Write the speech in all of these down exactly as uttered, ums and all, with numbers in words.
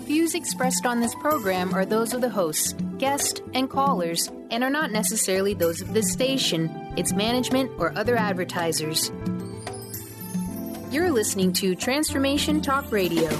Views expressed on this program are those of the hosts, guests, and callers, and are not necessarily those of this station, its management, or other advertisers. You're listening to Transformation Talk Radio.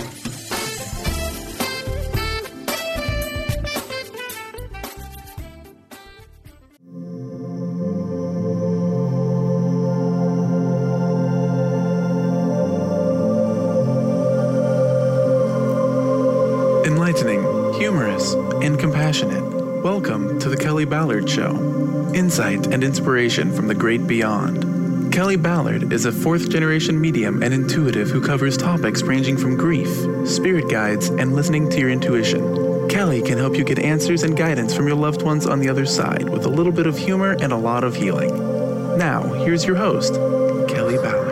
Enlightening, humorous, and compassionate. Welcome to the Kelly Ballard Show. Insight and inspiration from the great beyond. Kelly Ballard is a fourth-generation medium and intuitive who covers topics ranging from grief, spirit guides, and listening to your intuition. Kelly can help you get answers and guidance from your loved ones on the other side with a little bit of humor and a lot of healing. Now, here's your host, Kelly Ballard.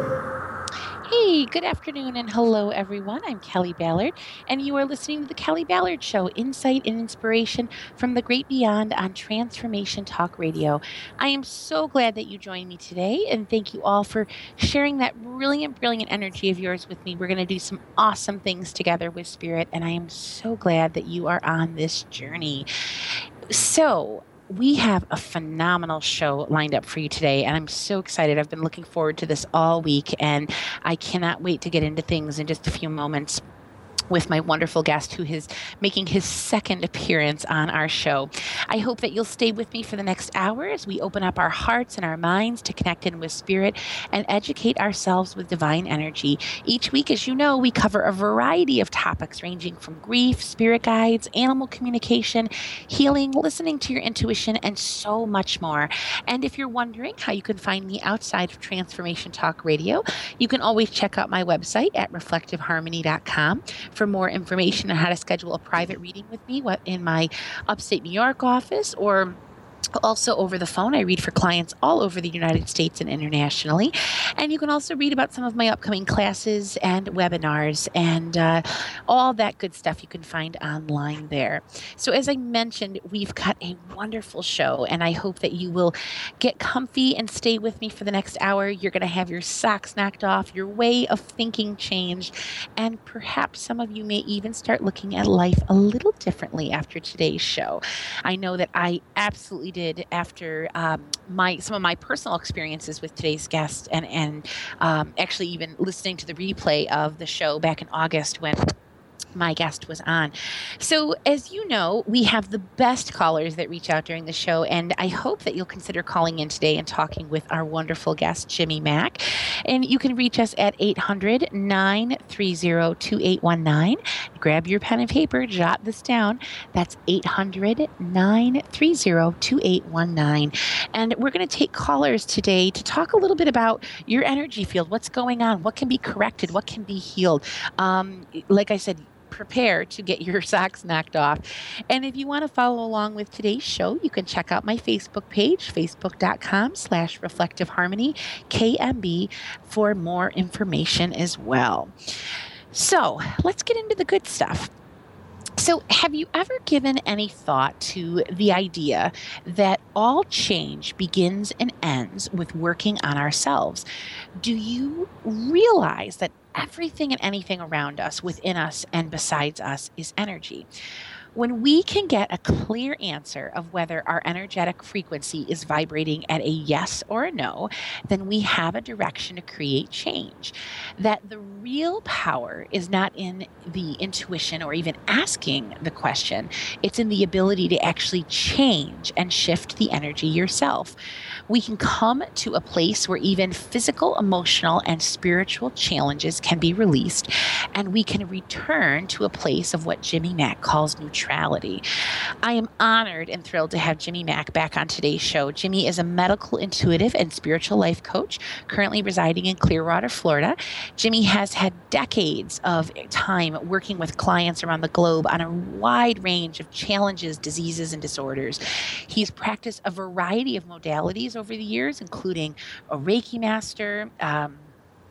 Hey, good afternoon and hello everyone. I'm Kelly Ballard and you are listening to the Kelly Ballard Show, insight and inspiration from the great beyond on Transformation Talk Radio. I am so glad that you joined me today and thank you all for sharing that brilliant, brilliant energy of yours with me. We're going to do some awesome things together with Spirit and I am so glad that you are on this journey. So, we have a phenomenal show lined up for you today, and I'm so excited. I've been looking forward to this all week, and I cannot wait to get into things in just a few moments with my wonderful guest who is making his second appearance on our show. I hope that you'll stay with me for the next hour as we open up our hearts and our minds to connect in with Spirit and educate ourselves with divine energy. Each week, as you know, we cover a variety of topics ranging from grief, spirit guides, animal communication, healing, listening to your intuition, and so much more. And if you're wondering how you can find me outside of Transformation Talk Radio, you can always check out my website at reflective harmony dot com for more information on how to schedule a private reading with me in my upstate New York office, or also over the phone. I read for clients all over the United States and internationally. And you can also read about some of my upcoming classes and webinars and uh, all that good stuff you can find online there. So as I mentioned, we've got a wonderful show, and I hope that you will get comfy and stay with me for the next hour. You're going to have your socks knocked off, your way of thinking changed, and perhaps some of you may even start looking at life a little differently after today's show. I know that I absolutely did after um, my some of my personal experiences with today's guest, and and um, actually even listening to the replay of the show back in August when my guest was on. So as you know, we have the best callers that reach out during the show, and I hope that you'll consider calling in today and talking with our wonderful guest, Jimmy Mack. And you can reach us at eight hundred, nine three zero, two eight one nine. Grab your pen and paper, jot this down. That's eight hundred, nine three zero, two eight one nine. And we're going to take callers today to talk a little bit about your energy field, what's going on, what can be corrected, what can be healed. Um, like I said, prepare to get your socks knocked off. And if you want to follow along with today's show, you can check out my Facebook page, facebook.com slash reflective harmony, K M B, for more information as well. So let's get into the good stuff. So have you ever given any thought to the idea that all change begins and ends with working on ourselves? Do you realize that everything and anything around us, within us, and besides us is energy? When we can get a clear answer of whether our energetic frequency is vibrating at a yes or a no, then we have a direction to create change. That the real power is not in the intuition or even asking the question, it's in the ability to actually change and shift the energy yourself. We can come to a place where even physical, emotional, and spiritual challenges can be released, and we can return to a place of what Jimmy Mack calls neutrality. I am honored and thrilled to have Jimmy Mack back on today's show. Jimmy is a medical intuitive and spiritual life coach, currently residing in Clearwater, Florida. Jimmy has had decades of time working with clients around the globe on a wide range of challenges, diseases, and disorders. He's practiced a variety of modalities over the years, including a Reiki master, um,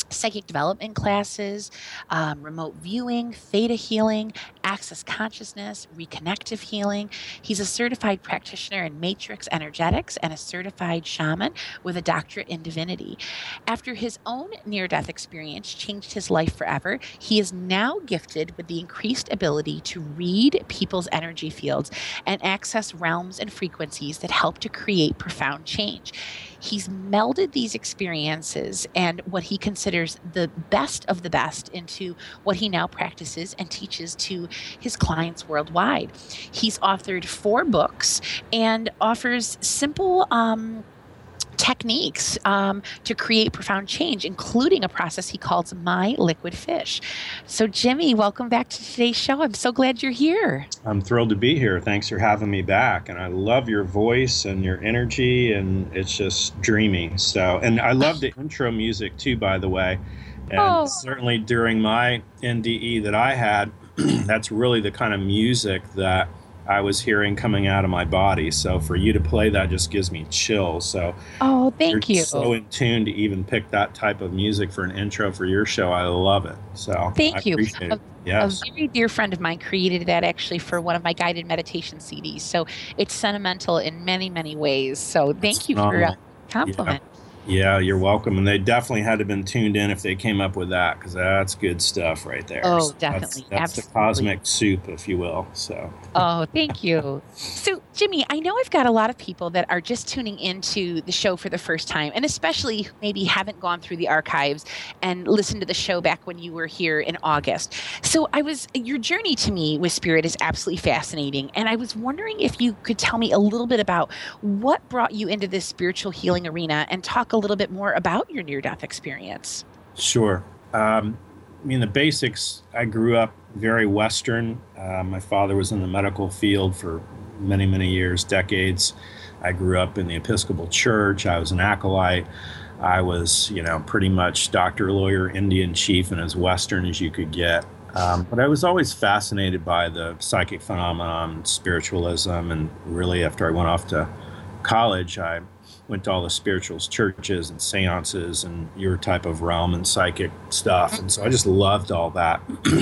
psychic development classes, um, remote viewing, theta healing, access consciousness, reconnective healing. He's a certified practitioner in matrix energetics and a certified shaman with a doctorate in divinity. After his own near-death experience changed his life forever, he is now gifted with the increased ability to read people's energy fields and access realms and frequencies that help to create profound change. He's melded these experiences and what he considers the best of the best into what he now practices and teaches to his clients worldwide. He's authored four books and offers simple um, techniques um, to create profound change, including a process he calls My Liquid Fish. So, Jimmy, welcome back to today's show. I'm so glad you're here. I'm thrilled to be here. Thanks for having me back. And I love your voice and your energy, and it's just dreamy. So, and I love the intro music too, by the way. And oh. certainly during my N D E that I had, that's really the kind of music that I was hearing coming out of my body. So for you to play that just gives me chills. So oh, thank you're you. So in tune to even pick that type of music for an intro for your show. I love it. So thank I you. Appreciate a, it. Yes. A very dear friend of mine created that actually for one of my guided meditation C Ds. So it's sentimental in many, many ways. So thank That's you phenomenal. for a compliment. Yeah. Yeah, you're welcome. And they definitely had to have been tuned in if they came up with that, because that's good stuff right there. Oh, So definitely. That's, that's the cosmic soup, if you will. So. Oh, thank you. So, Jimmy, I know I've got a lot of people that are just tuning into the show for the first time, and especially who maybe haven't gone through the archives and listened to the show back when you were here in August. So I was, your journey to me with spirit is absolutely fascinating. And I was wondering if you could tell me a little bit about what brought you into this spiritual healing arena and talk a little bit more about your near-death experience. Sure. Um, I mean, the basics, I grew up very Western. Uh, my father was in the medical field for many, many years, decades. I grew up in the Episcopal Church. I was an acolyte. I was, you know, pretty much doctor, lawyer, Indian chief, and as Western as you could get. Um, but I was always fascinated by the psychic phenomenon, spiritualism, and really after I went off to college, I went to all the spirituals churches and seances and your type of realm and psychic stuff. And so I just loved all that.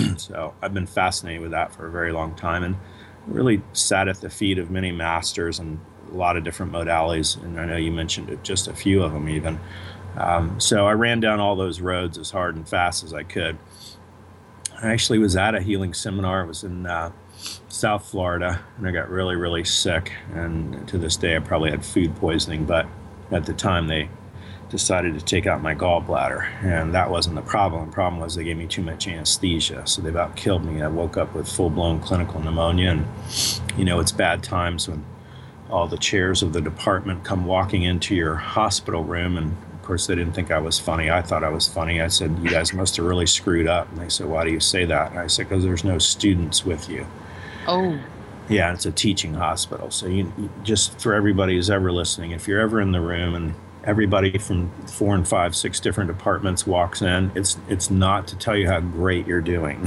So I've been fascinated with that for a very long time and really sat at the feet of many masters and a lot of different modalities. And I know you mentioned it, just a few of them even. Um, so I ran down all those roads as hard and fast as I could. I actually was at a healing seminar. It was in uh, South Florida, and I got really, really sick. And to this day, I probably had food poisoning, but at the time, they decided to take out my gallbladder, and that wasn't the problem. The problem was they gave me too much anesthesia, so they about killed me. I woke up with full-blown clinical pneumonia, and, you know, it's bad times when all the chairs of the department come walking into your hospital room, and of course, they didn't think I was funny. I thought I was funny. I said, you guys must have really screwed up. And they said, why do you say that? And I said, because there's no students with you. Oh. Yeah, it's a teaching hospital. So you, you just for everybody who's ever listening, if you're ever in the room and everybody from four and five, six different departments walks in, it's it's not to tell you how great you're doing.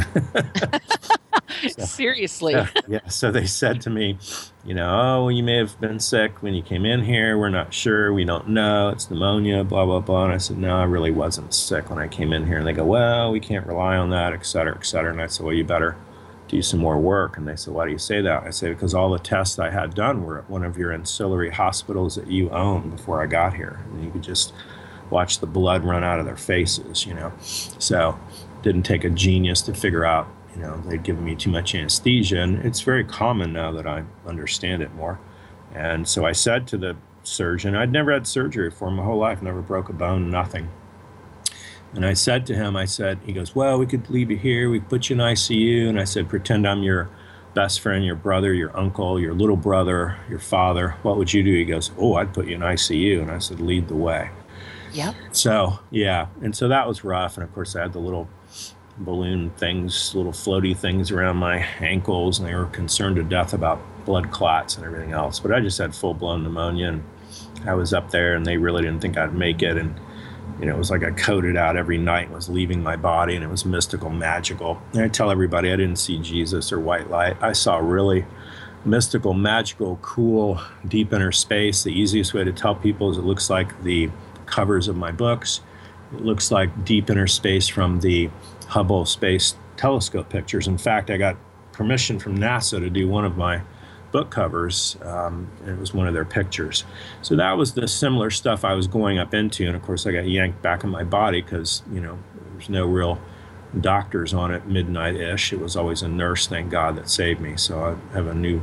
So, seriously. Yeah, yeah. So they said to me, you know, oh, well, you may have been sick when you came in here. We're not sure. We don't know. It's pneumonia, blah, blah, blah. And I said, no, I really wasn't sick when I came in here. And they go, well, we can't rely on that, et cetera, et cetera. And I said, well, you better do some more work. And they said, why do you say that? I said, because all the tests I had done were at one of your ancillary hospitals that you own before I got here. And you could just watch the blood run out of their faces, you know. So it didn't take a genius to figure out, you know, they'd given me too much anesthesia. And it's very common now that I understand it more. And so I said to the surgeon, I'd never had surgery before my whole life, never broke a bone, nothing. And I said to him, I said, he goes, well, we could leave you here. We could put you in I C U. And I said, pretend I'm your best friend, your brother, your uncle, your little brother, your father. What would you do? He goes, oh, I'd put you in I C U. And I said, lead the way. Yeah. So, yeah. And so that was rough. And of course, I had the little balloon things, little floaty things around my ankles. And they were concerned to death about blood clots and everything else. But I just had full-blown pneumonia. And I was up there, and they really didn't think I'd make it. And you know, it was like I coded out every night, was leaving my body, and it was mystical, magical. And I tell everybody I didn't see Jesus or white light. I saw really mystical, magical, cool, deep inner space. The easiest way to tell people is it looks like the covers of my books. It looks like deep inner space from the Hubble Space Telescope pictures. In fact, I got permission from NASA to do one of my book covers. Um, it was one of their pictures. So that was the similar stuff I was going up into. And of course, I got yanked back in my body because, you know, there's no real doctors on it midnight-ish. It was always a nurse, thank God, that saved me. So I have a new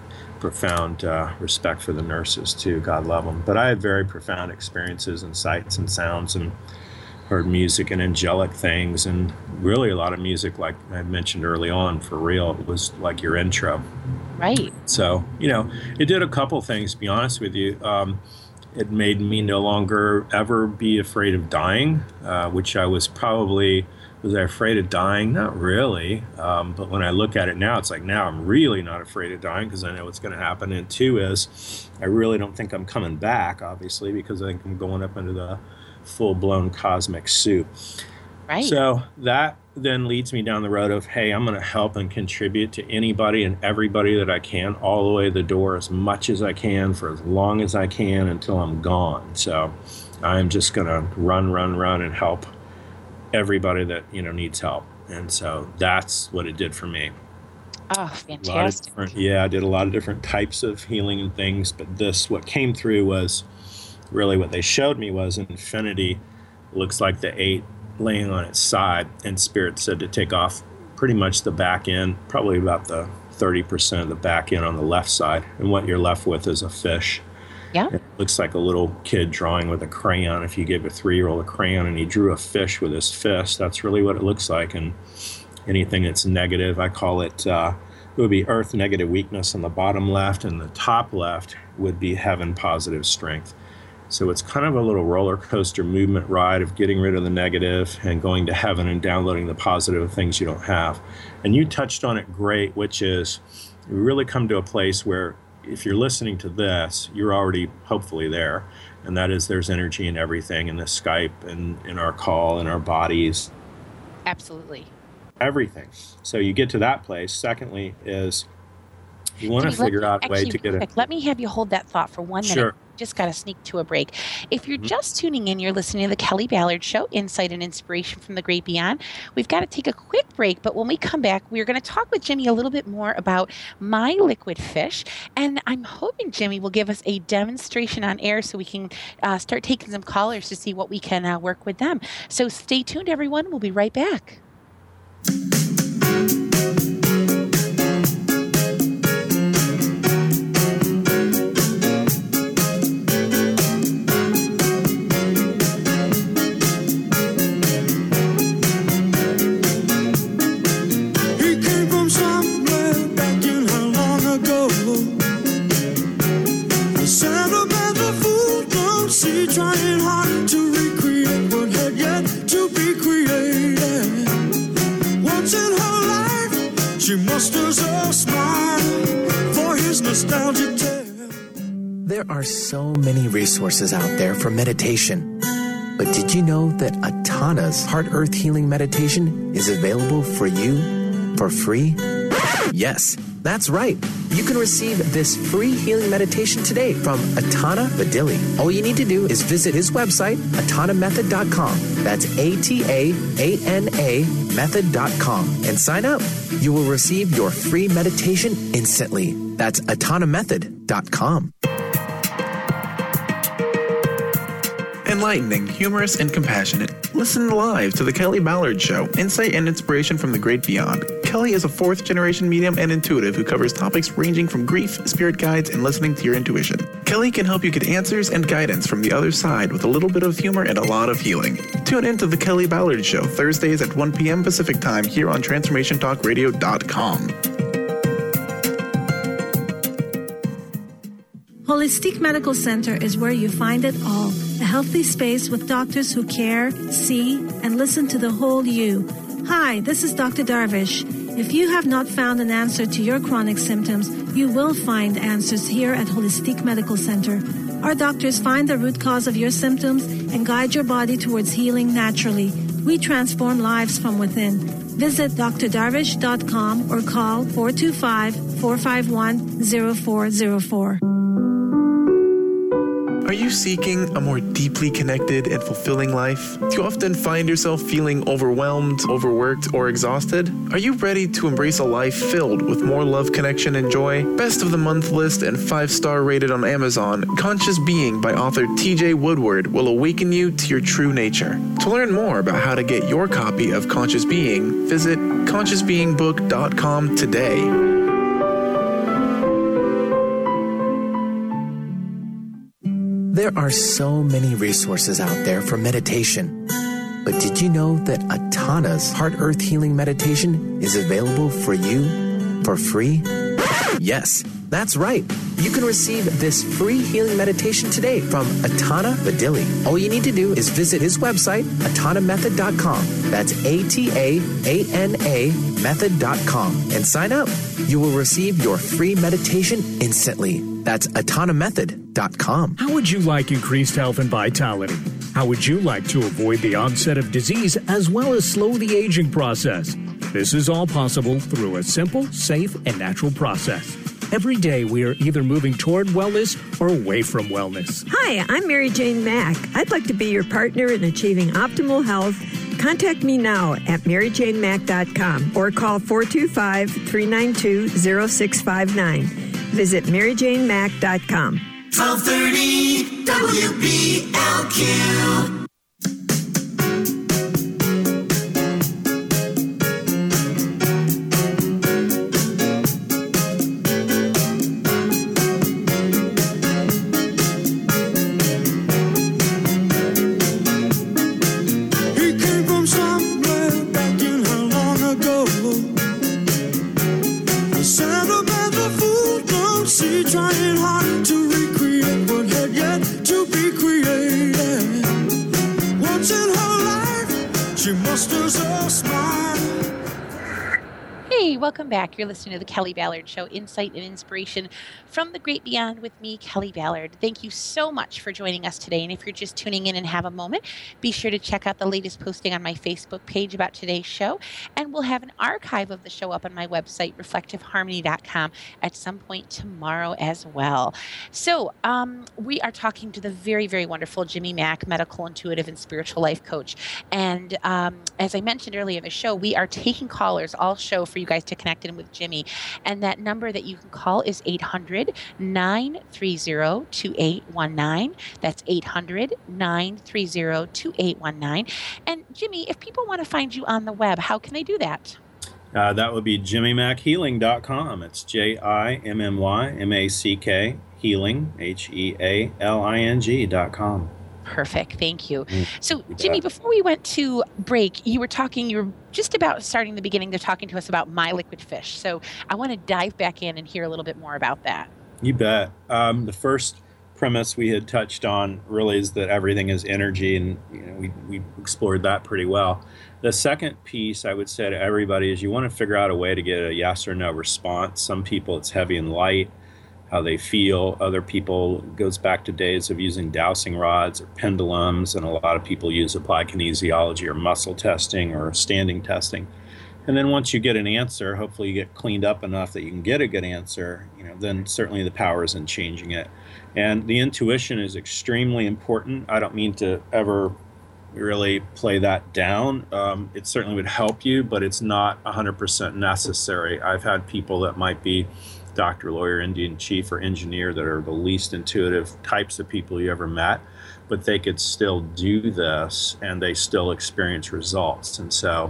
profound uh, respect for the nurses too. God love them. But I had very profound experiences and sights and sounds, and heard music and angelic things, and really a lot of music, like I mentioned early on, for real. It was like your intro. Right. So, you know, it did a couple things, to be honest with you. Um, it made me no longer ever be afraid of dying, uh, which I was probably, was I afraid of dying? Not really. Um, but when I look at it now, it's like, now I'm really not afraid of dying because I know what's going to happen. And two is, I really don't think I'm coming back, obviously, because I think I'm going up into the full-blown cosmic soup. Right. So that then leads me down the road of, hey, I'm going to help and contribute to anybody and everybody that I can, all the way to the door, as much as I can, for as long as I can, until I'm gone. So I'm just going to run, run, run and help everybody that, you know, needs help. And so that's what it did for me. Oh, fantastic. Yeah, I did a lot of different types of healing and things, but this, what came through was really what they showed me was infinity looks like the eight laying on its side, and Spirit said to take off pretty much the back end, probably about the thirty percent of the back end on the left side, and what you're left with is a fish. Yeah. It looks like a little kid drawing with a crayon. If you gave a three-year-old a crayon and he drew a fish with his fist, that's really what it looks like. And anything that's negative, I call it, uh, it would be earth negative weakness on the bottom left, and the top left would be heaven positive strength. So it's kind of a little roller coaster movement ride of getting rid of the negative and going to heaven and downloading the positive things you don't have. And you touched on it great, which is you really come to a place where if you're listening to this, you're already hopefully there. And that is, there's energy in everything, in the Skype and in our call, in our bodies. Absolutely. Everything. So you get to that place. Secondly is you want to figure me, out a actually, way to get it. it. Let me have you hold that thought for one minute. Sure. Just got to sneak to a break. If you're Mm-hmm. just tuning in, you're listening to the Kelly Ballard Show, Insight and Inspiration from the Great Beyond. We've got to take a quick break, but when we come back, we're going to talk with Jimmy a little bit more about My Liquid Fish, and I'm hoping Jimmy will give us a demonstration on air so we can uh, start taking some callers to see what we can uh, work with them. So stay tuned, everyone. We'll be right back. Trying hard to recreate what had yet to be created. Once in her life, she musters a smile for his nostalgic tale. There are so many resources out there for meditation. But did you know that Atana's Heart Earth Healing Meditation is available for you for free? Yes, that's right. You can receive this free healing meditation today from Atana Badili. All you need to do is visit his website, atana method dot com. That's A T A A N A method dot com. And sign up. You will receive your free meditation instantly. That's atana method dot com. Enlightening, humorous, and compassionate. Listen live to The Kelly Ballard Show, Insight and Inspiration from the Great Beyond. Kelly is a fourth-generation medium and intuitive who covers topics ranging from grief, spirit guides, and listening to your intuition. Kelly can help you get answers and guidance from the other side with a little bit of humor and a lot of healing. Tune in to The Kelly Ballard Show, Thursdays at one p.m. Pacific Time here on transformation talk radio dot com. Holistic Medical Center is where you find it all. A healthy space with doctors who care, see, and listen to the whole you. Hi, this is Doctor Darvish. If you have not found an answer to your chronic symptoms, you will find answers here at Holistic Medical Center. Our doctors find the root cause of your symptoms and guide your body towards healing naturally. We transform lives from within. Visit d r darvish dot com or call four two five, four five one, zero four zero four. Are you seeking a more deeply connected and fulfilling life? Do you often find yourself feeling overwhelmed, overworked, or exhausted? Are you ready to embrace a life filled with more love, connection, and joy? Best of the month list and five-star rated on Amazon, Conscious Being by author T J Woodward will awaken you to your true nature. To learn more about how to get your copy of Conscious Being, visit conscious being book dot com today. There are so many resources out there for meditation. But did you know that Atana's Heart Earth Healing Meditation is available for you for free? Yes, that's right. You can receive this free healing meditation today from Atana Badili. All you need to do is visit his website, atana method dot com. That's A T A A N A method dot com. And sign up. You will receive your free meditation instantly. That's atana method dot com. How would you like increased health and vitality? How would you like to avoid the onset of disease as well as slow the aging process? This is all possible through a simple, safe, and natural process. Every day, we are either moving toward wellness or away from wellness. Hi, I'm Mary Jane Mack. I'd like to be your partner in achieving optimal health. Contact me now at mary jane mack dot com or call four two five, three nine two, zero six five nine. Visit mary jane mack dot com. twelve thirty W B L Q. Trying hard to recreate what had yet to be created. Once in her life, she musters a smile. Hey, welcome back. You're listening to the Kelly Ballard Show, Insight and Inspiration from the Great Beyond with me, Kelly Ballard. Thank you so much for joining us today. And if you're just tuning in and have a moment, be sure to check out the latest posting on my Facebook page about today's show. And we'll have an archive of the show up on my website, reflective harmony dot com, at some point tomorrow as well. So um, we are talking to the very, very wonderful Jimmy Mack, medical, intuitive, and spiritual life coach. And um, as I mentioned earlier in the show, we are taking callers all show for you guys to connect in with Jimmy. And that number that you can call is eight hundred, nine three zero, two eight one nine. That's eight hundred, nine three zero, two eight one nine. And Jimmy, if people want to find you on the web, how can they do that? Uh, that would be jimmy mack healing dot com. It's J I M M Y M A C K, healing, H E A L I N G dot com. Perfect. Thank you. So, Jimmy, before we went to break, you were talking, you were just about starting the beginning to talking to us about My Liquid Fish. So I want to dive back in and hear a little bit more about that. You bet. Um, the first premise we had touched on really is that everything is energy, and you know, we, we explored that pretty well. The second piece I would say to everybody is you want to figure out a way to get a yes or no response. Some people it's heavy and light, how they feel. Other people, it goes back to days of using dowsing rods or pendulums, and a lot of people use applied kinesiology or muscle testing or standing testing. And then once you get an answer, hopefully you get cleaned up enough that you can get a good answer, you know, then certainly the power is in changing it. And the intuition is extremely important. I don't mean to ever really play that down. Um, it certainly would help you, but it's not one hundred percent necessary. I've had people that might be doctor, lawyer, Indian chief, or engineer that are the least intuitive types of people you ever met, but they could still do this and they still experience results. And so,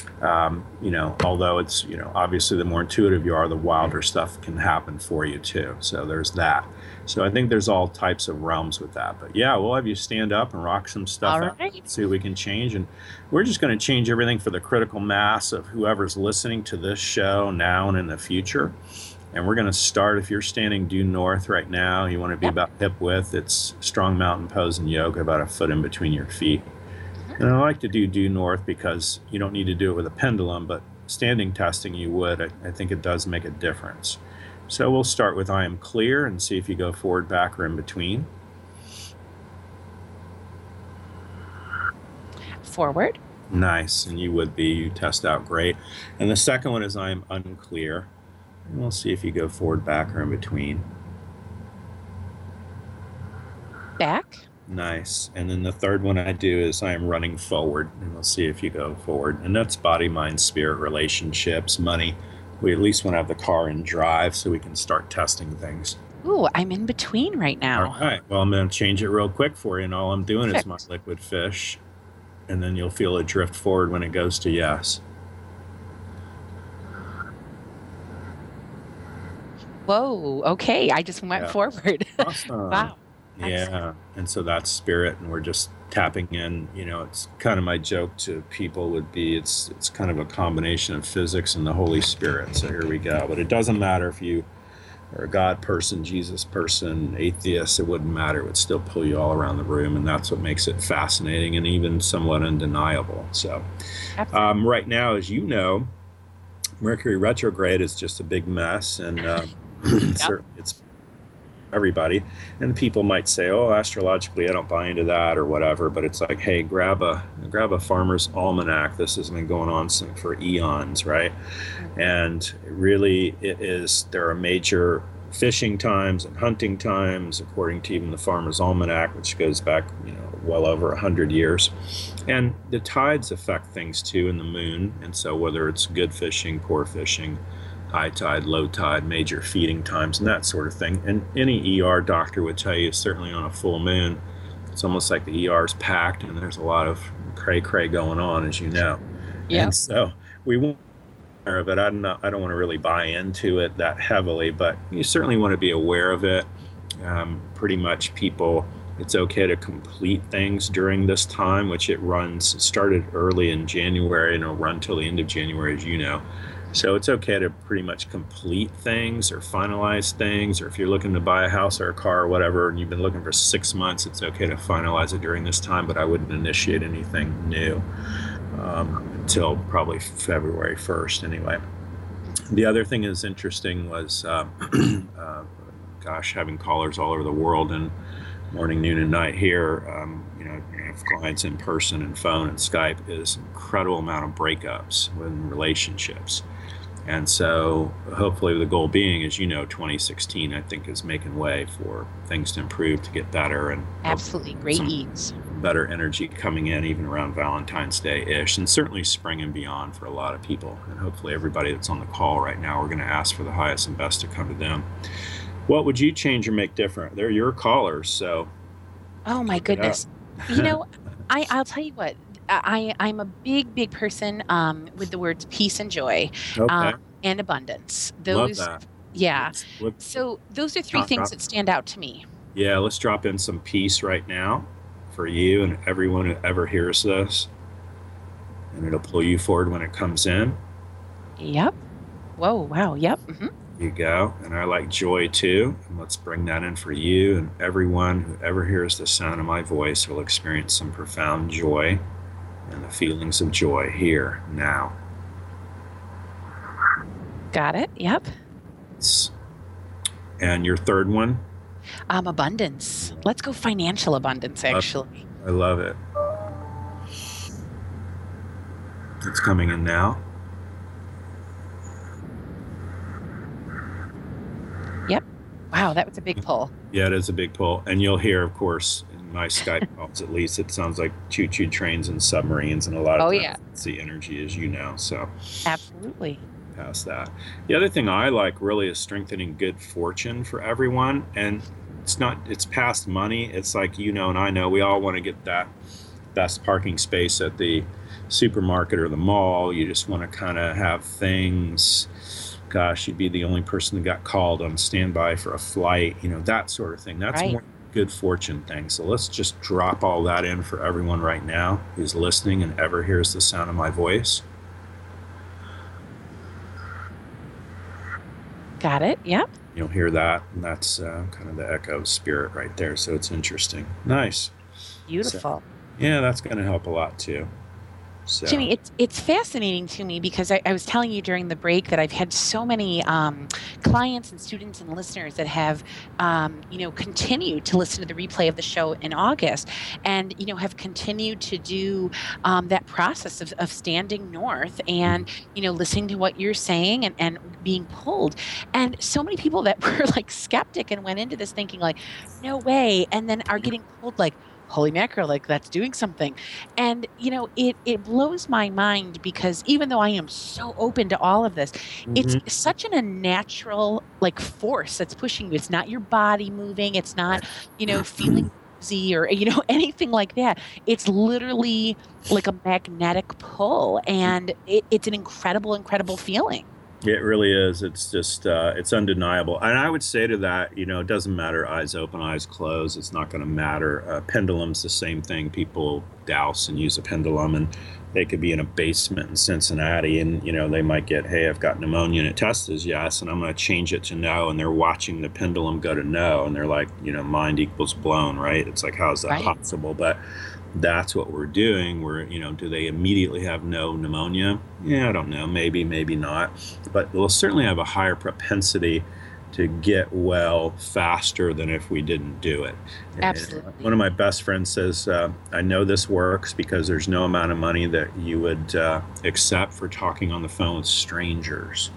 um, you know, although it's, you know, obviously the more intuitive you are, the wilder stuff can happen for you too. So there's that. So I think there's all types of realms with that. But yeah, we'll have you stand up and rock some stuff All out, right. see what we can change. And we're just going to change everything for the critical mass of whoever's listening to this show now and in the future. And we're going to start, if you're standing due north right now, you want to be Yep. about hip width. It's strong mountain pose and yoga, about a foot in between your feet. And I like to do due north because you don't need to do it with a pendulum, but standing testing you would. I, I think it does make a difference. So we'll start with I am clear and see if you go forward, back, or in between. Forward. Nice, and you would be. You test out great. And the second one is I am unclear. And we'll see if you go forward, back, or in between. back. Nice. And then the third one I do is I am running forward, and we'll see if you go forward. And that's body, mind, spirit, relationships, money. We at least want to have the car in drive so we can start testing things. Ooh, I'm in between right now. All right. Well, I'm going to change it real quick for you, and all I'm doing Perfect. is my liquid fish, and then you'll feel it drift forward when it goes to yes. Whoa, okay. I just went Yeah. forward. Awesome. Wow. Yeah, and so that's spirit, and we're just tapping in. You know, it's kind of my joke to people would be it's it's kind of a combination of physics and the Holy Spirit. So here we go. But it doesn't matter if you are a God person, Jesus person, atheist. It wouldn't matter. It would still pull you all around the room, and that's what makes it fascinating and even somewhat undeniable. So um, right now, as you know, Mercury retrograde is just a big mess, and uh, certainly it's everybody. And people might say, oh, astrologically I don't buy into that or whatever, but it's like, hey, grab a grab a farmer's almanac. This has been going on for eons, right? And really it is, there are major fishing times and hunting times according to even the farmer's almanac, which goes back, you know, well over a hundred years. And the tides affect things too, in the moon. And so whether it's good fishing, poor fishing, high tide, low tide, major feeding times, and that sort of thing. And any E R doctor would tell you, certainly on a full moon, it's almost like the E R is packed and there's a lot of cray cray going on, as you know. Yeah. And so we won't be aware of it. I don't know, I don't want to really buy into it that heavily, but you certainly want to be aware of it. Um, pretty much people, it's okay to complete things during this time, which it runs, it started early in January and it'll run till the end of January, as you know. So it's okay to pretty much complete things or finalize things, or if you're looking to buy a house or a car or whatever, and you've been looking for six months, it's okay to finalize it during this time, but I wouldn't initiate anything new um, until probably February first anyway. The other thing that's interesting was, uh, uh, gosh, having callers all over the world and morning, noon, and night here, um, you know, you have clients in person and phone and Skype, is incredible amount of breakups in relationships. And so hopefully the goal being, as you know, twenty sixteen, I think, is making way for things to improve, to get better. And absolutely great ease. Better energy coming in even around Valentine's Day-ish, and certainly spring and beyond for a lot of people. And hopefully everybody that's on the call right now, we're going to ask for the highest and best to come to them. What would you change or make different? They're your callers, so. Oh my goodness. You know, I, I'll tell you what, I, I'm a big, big person um, with the words peace and joy Okay. um, and abundance. Those, Love that. Yeah. Let's look- So those are three Drop, things drop. that stand out to me. Yeah, let's drop in some peace right now for you and everyone who ever hears this. And it'll pull you forward when it comes in. Yep. Whoa, wow, yep. Mm-hmm. You go. And I like joy too. And let's bring that in for you. And everyone who ever hears the sound of my voice will experience some profound joy and the feelings of joy here now. Got it, yep. And your third one? Um, abundance. Let's go financial abundance, actually. I love it. It's coming in now. Yep. Wow, that was a big pull. Yeah, it is a big pull. And you'll hear, of course, in my Skype calls at least, it sounds like choo-choo trains and submarines, and a lot of Oh, times yeah. it's the energy, as you know. So Absolutely. past that. The other thing I like really is strengthening good fortune for everyone. And it's not, it's past money. It's like, you know, and I know we all want to get that best parking space at the supermarket or the mall. You just want to kind of have things, gosh, you'd be the only person that got called on standby for a flight, you know, that sort of thing. That's Right. more good fortune thing. So let's just drop all that in for everyone right now who's listening and ever hears the sound of my voice. Got it, yep. You'll hear that, and that's uh, kind of the echo spirit right there. So it's interesting. Nice. Beautiful. Yeah, that's going to help a lot too. So. Jimmy, it's it's fascinating to me because I, I was telling you during the break that I've had so many um, clients and students and listeners that have, um, you know, continued to listen to the replay of the show in August, and you know have continued to do um, that process of, of standing north and you know listening to what you're saying and, and being pulled. And so many people that were like skeptic and went into this thinking like, no way, and then are getting pulled like, holy mackerel, like that's doing something. And, you know, it, it blows my mind because even though I am so open to all of this, mm-hmm. it's such an unnatural like force that's pushing you. It's not your body moving. It's not, you know, feeling dizzy or, you know, anything like that. It's literally like a magnetic pull. And it, it's an incredible, incredible feeling. It really is. It's just, uh, it's undeniable. And I would say to that, you know, it doesn't matter eyes open, eyes closed. It's not going to matter. Uh, pendulum's the same thing. People douse and use a pendulum, and they could be in a basement in Cincinnati and, you know, they might get, hey, I've got pneumonia, and it tests as yes, and I'm going to change it to no. And they're watching the pendulum go to no. And they're like, you know, mind equals blown, right? It's like, how is that right. possible? But that's what we're doing. We're, you know, do they immediately have no pneumonia? Yeah, I don't know. Maybe, maybe not. But we'll certainly have a higher propensity to get well faster than if we didn't do it. Absolutely. And one of my best friends says, uh, I know this works because there's no amount of money that you would uh, accept for talking on the phone with strangers.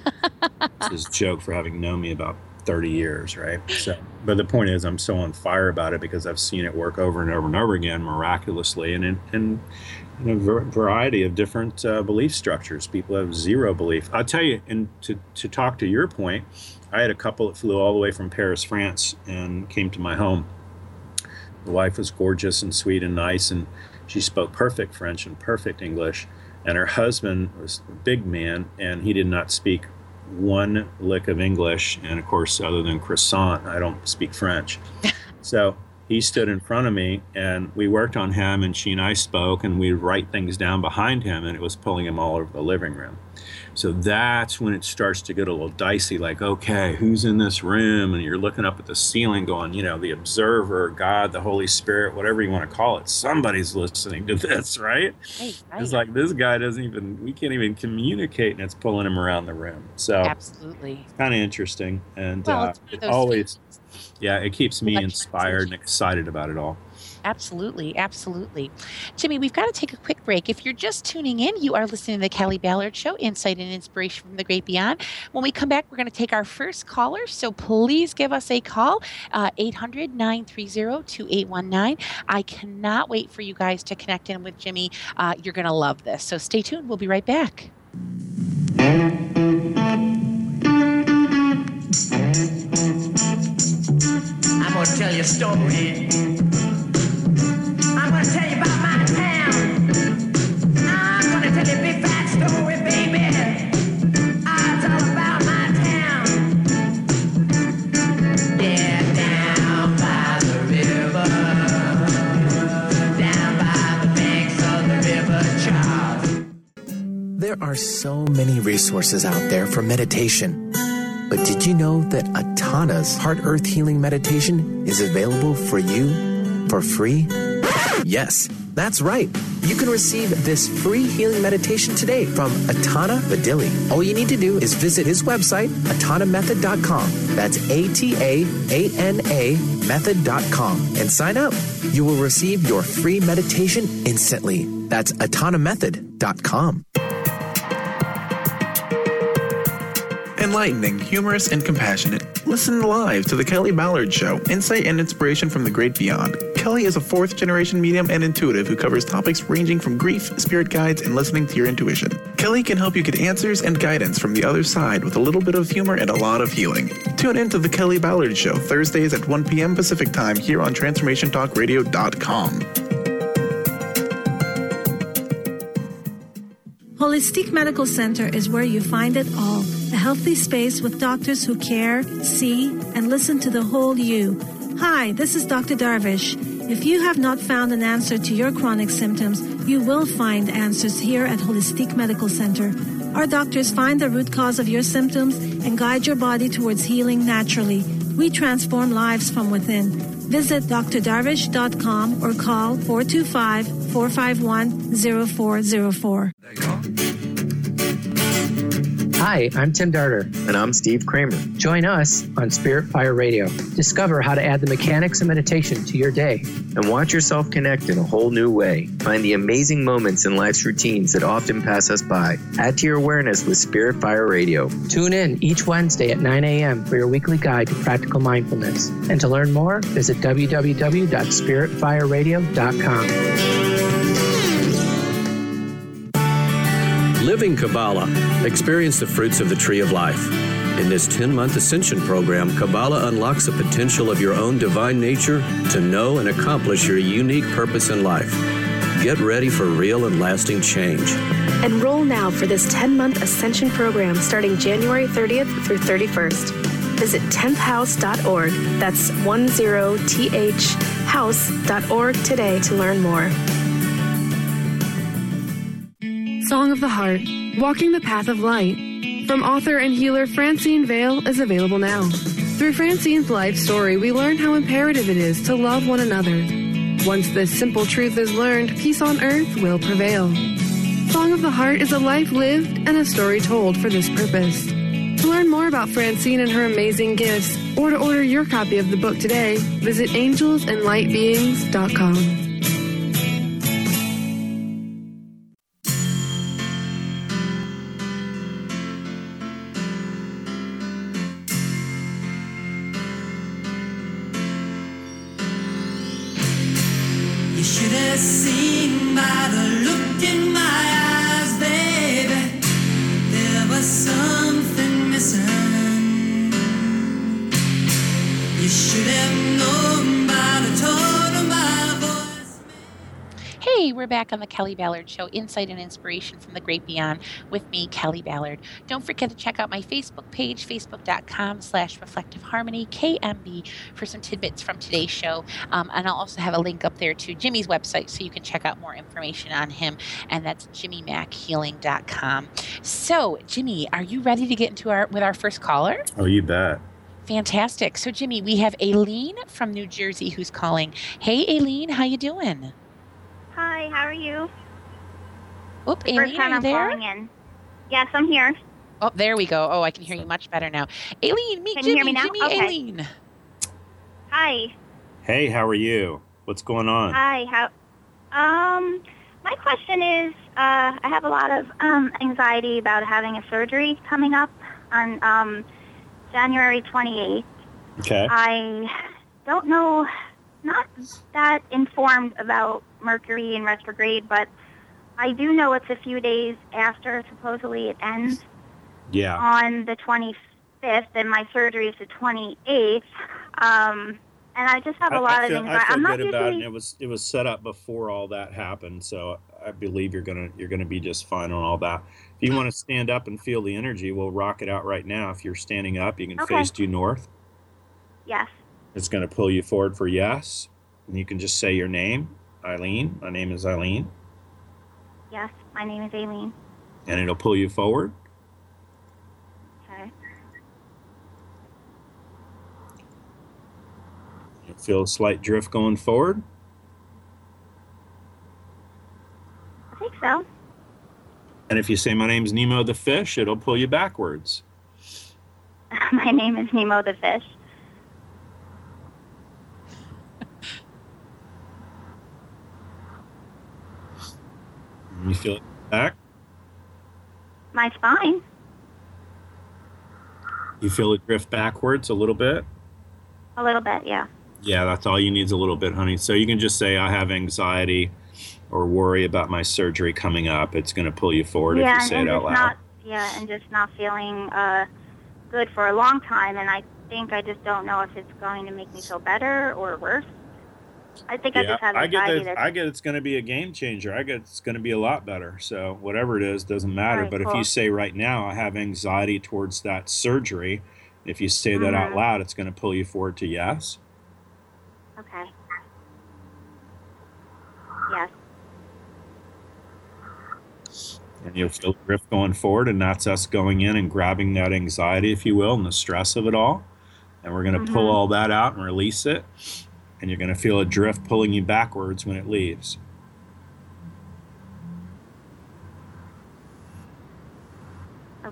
It's his joke for having known me about thirty years, right? So, but the point is, I'm so on fire about it because I've seen it work over and over and over again, miraculously, and in, in, in a variety of different uh, belief structures. People have zero belief. I'll tell you, and to, to talk to your point, I had a couple that flew all the way from Paris, France, and came to my home. The wife was gorgeous and sweet and nice, and she spoke perfect French and perfect English, and her husband was a big man, and he did not speak one lick of English, and of course, other than croissant, I don't speak French. So he stood in front of me, and we worked on him, and she and I spoke, and we'd write things down behind him, and it was pulling him all over the living room. So that's when it starts to get a little dicey, like, okay, who's in this room? And you're looking up at the ceiling going, you know, the observer, God, the Holy Spirit, whatever you want to call it, somebody's listening to this, right? Hey, right. It's like, this guy doesn't even, we can't even communicate, and it's pulling him around the room. So absolutely, kind of interesting. And well, uh, it always, things. yeah, it keeps me inspired and excited about it all. Absolutely, absolutely. Jimmy, we've got to take a quick break. If you're just tuning in, you are listening to the Kelly Ballard Show, Insight and Inspiration from the Great Beyond. When we come back, we're going to take our first caller, so please give us a call, uh, eight hundred, nine three zero, two eight one nine. I cannot wait for you guys to connect in with Jimmy. Uh, you're going to love this, so stay tuned. We'll be right back. I'm going to tell you a story. I'm gonna tell you about my town. I'm gonna tell you a big fat story, baby. I'll tell about my town. Yeah, down by the river, down by the banks of the River Charles. There are so many resources out there for meditation. But did you know that Atana's Heart Earth Healing Meditation is available for you for free? Yes, that's right. You can receive this free healing meditation today from Atana Vadili. All you need to do is visit his website, atana method dot com. That's A T A A N A method dot com. And sign up. You will receive your free meditation instantly. That's atana method dot com. Enlightening, humorous, and compassionate. Listen live to The Kelly Ballard Show, Insight and Inspiration from the Great Beyond. Kelly is a fourth-generation medium and intuitive who covers topics ranging from grief, spirit guides, and listening to your intuition. Kelly can help you get answers and guidance from the other side with a little bit of humor and a lot of healing. Tune in to The Kelly Ballard Show, Thursdays at one p.m. Pacific Time here on transformation talk radio dot com. Holistic Medical Center is where you find it all. A healthy space with doctors who care, see, and listen to the whole you. Hi, this is Doctor Darvish. If you have not found an answer to your chronic symptoms, you will find answers here at Holistic Medical Center. Our doctors find the root cause of your symptoms and guide your body towards healing naturally. We transform lives from within. Visit d r darvish dot com or call four two five, four five one, zero four zero four. Hi, I'm Tim Darter. And I'm Steve Kramer. Join us on Spirit Fire Radio. Discover how to add the mechanics of meditation to your day. And watch yourself connect in a whole new way. Find the amazing moments in life's routines that often pass us by. Add to your awareness with Spirit Fire Radio. Tune in each Wednesday at nine a.m. for your weekly guide to practical mindfulness. And to learn more, visit w w w dot spirit fire radio dot com. Living Kabbalah. Experience the fruits of the tree of life. In this ten-month Ascension program, Kabbalah unlocks the potential of your own divine nature to know and accomplish your unique purpose in life. Get ready for real and lasting change. Enroll now for this ten-month Ascension program starting January thirtieth through thirty-first. Visit tenth house dot org. That's ten t h house dot org today to learn more. Song of the Heart, Walking the Path of Light, from author and healer Francine Vale, is available now. Through Francine's life story, we learn how imperative it is to love one another. Once this simple truth is learned, peace on earth will prevail. Song of the Heart is a life lived and a story told for this purpose. To learn more about Francine and her amazing gifts, or to order your copy of the book today, visit angels and light beings dot com. You should have seen by the look in my eyes, baby, there was something missing. You should have known by the tone of my voice. Hey, we're back on the Kelly Ballard Show, Insight and Inspiration from the Great Beyond, with me, Kelly Ballard. Don't forget to check out my Facebook page, facebook.com slash Reflective Harmony, K M B, for some tidbits from today's show. Um, and I'll also have a link up there to Jimmy's website so you can check out more information on him, and that's jimmy mack healing dot com. So, Jimmy, are you ready to get into our with our first caller? Oh, you bet. Fantastic. So, Jimmy, we have Aileen from New Jersey who's calling. Hey, Aileen, how you doing? Hi, how are you? Oop, The Aileen, first time are you I'm there? calling in. Yes, I'm here. Oh, there we go. Oh, I can hear you much better now. Aileen, meet Can Jimmy. you hear me now? Jimmy, Okay. Aileen. Hi. Hey, how are you? What's going on? Hi. How? Um, my question is, uh, I have a lot of um, anxiety about having a surgery coming up on um, January twenty-eighth. Okay. I don't know, not that informed about Mercury and retrograde, but I do know it's a few days after supposedly it ends Yeah. on the twenty-fifth, and my surgery is the twenty-eighth. Um, and I just have a I- lot I feel, of anxiety. I feel I'm not good about it. And usually. it was it was set up before all that happened, so I believe you're gonna you're gonna be just fine on all that. If you want to stand up and feel the energy, we'll rock it out right now. If you're standing up, you can Okay. face due north. Yes. It's going to pull you forward for yes, and you can just say your name, Eileen. My name is Eileen, Yes. My name is Aileen. and it'll pull you forward. Okay. You'll feel a slight drift going forward. I think so. And if you say my name's Nemo the fish, it'll pull you backwards. My name is Nemo the fish. You feel it back. My spine. You feel it drift backwards a little bit. A little bit, yeah. Yeah, that's all you need is a little bit, honey. So you can just say, I have anxiety or worry about my surgery coming up. It's going to pull you forward yeah, if you say and it out just loud. not, yeah, and just not feeling uh, good for a long time, and I think I just don't know if it's going to make me feel better or worse. I think I Yeah, just have I get anxiety. that. that's- I get it's going to be a game changer. I get it's going to be a lot better. So whatever it is, doesn't matter. Alright, but if cool. you say right now, I have anxiety towards that surgery, if you say that out Mhm. loud, it's going to pull you forward to yes. Okay. Yes. And you'll feel the drift going forward, and that's us going in and grabbing that anxiety, if you will, and the stress of it all. And we're going to pull Mhm. all that out and release it. And you're going to feel a drift pulling you backwards when it leaves.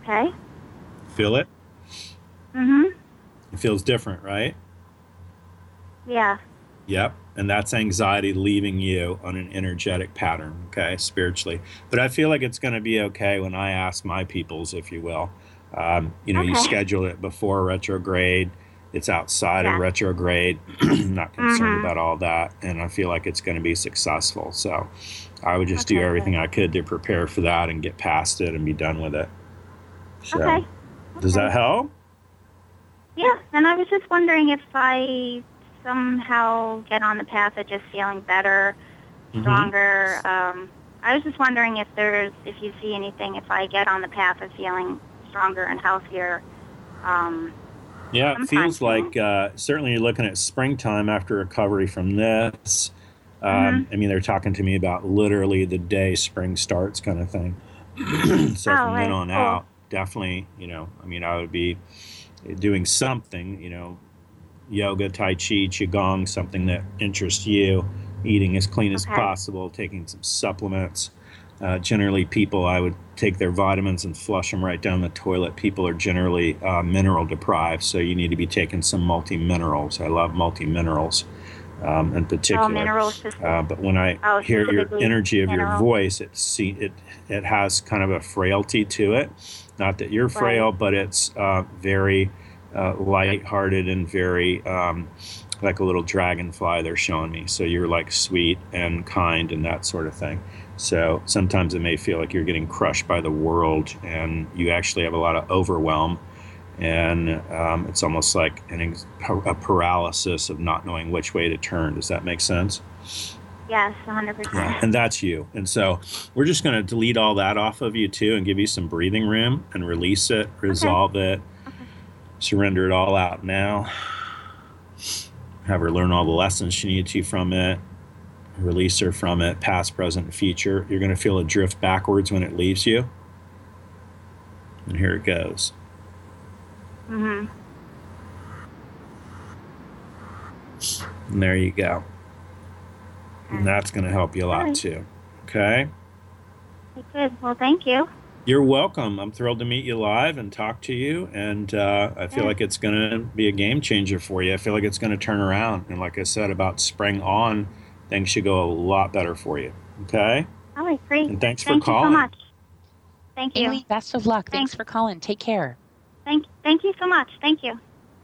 Okay. Feel it? Mm-hmm. It feels different, right? Yeah. Yep. And that's anxiety leaving you on an energetic pattern, okay, spiritually. But I feel like it's going to be okay when I ask my peoples, if you will. Um, you know, okay. you schedule it before retrograde. It's outside yeah. of retrograde. I'm not concerned mm-hmm. about all that. And I feel like it's going to be successful. So I would just okay, do everything good. I could to prepare for that and get past it and be done with it. So, okay. Does okay. that help? Yeah. And I was just wondering if I somehow get on the path of just feeling better, stronger. Mm-hmm. Um, I was just wondering if there's, if you see anything, if I get on the path of feeling stronger and healthier. Um, yeah, it feels like uh, certainly you're looking at springtime after recovery from this. Um, mm-hmm. I mean, they're talking to me about literally the day spring starts kind of thing. so oh, from then on cool. out, definitely, you know, I mean, I would be doing something, you know, yoga, tai chi, qigong, something that interests you, eating as clean as okay. possible, taking some supplements. Uh, generally, people, I would take their vitamins and flush them right down the toilet. People are generally uh, mineral deprived, so you need to be taking some multi-minerals. I love multi-minerals um, in particular. Oh, minerals. Uh, but when I oh, hear your energy of mineral. your voice, it, see, it, it has kind of a frailty to it. Not that you're frail, right. but it's uh, very... Uh, light-hearted and very um, like a little dragonfly they're showing me. So you're like sweet and kind and that sort of thing. So sometimes it may feel like you're getting crushed by the world and you actually have a lot of overwhelm. And um, it's almost like an, a paralysis of not knowing which way to turn. Does that make sense? Yes, one hundred percent. Yeah, and that's you. And so we're just going to delete all that off of you too and give you some breathing room and release it, resolve okay. it. Surrender it all out now. Have her learn all the lessons she needed to from it. Release her from it, past, present, and future. You're going to feel a drift backwards when it leaves you. And here it goes. Mm-hmm. And there you go. And that's going to help you a lot too. Okay? Good. Well, thank you. You're welcome. I'm thrilled to meet you live and talk to you. And uh, I feel yeah. like it's going to be a game changer for you. I feel like it's going to turn around. And like I said, about spring on, things should go a lot better for you. Okay? All right, great. And thanks thank for calling. Thank you so much. Thank you. Haley, best of luck. Thanks, thanks for calling. Take care. Thank, thank you so much. Thank you.